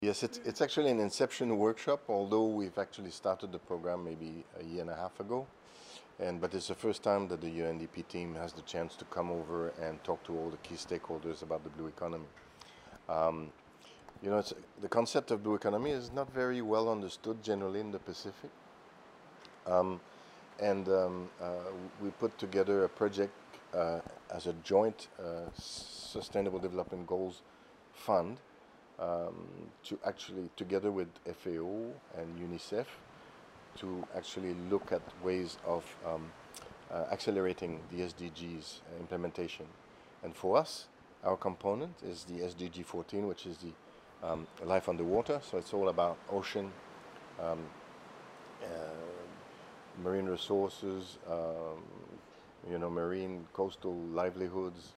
Yes, it's actually an inception workshop, although we've actually started the program maybe a year and a half ago. But it's the first time that the UNDP team has the chance to come over and talk to all the key stakeholders about the blue economy. Um, the concept of blue economy is not very well understood generally in the Pacific. Um, and we put together a project as a joint Sustainable Development Goals fund to actually, together with FAO and UNICEF, to actually look at ways of accelerating the SDGs implementation. And for us, our component is the SDG 14, which is the life underwater. So it's all about ocean, um, uh, marine resources, marine coastal livelihoods,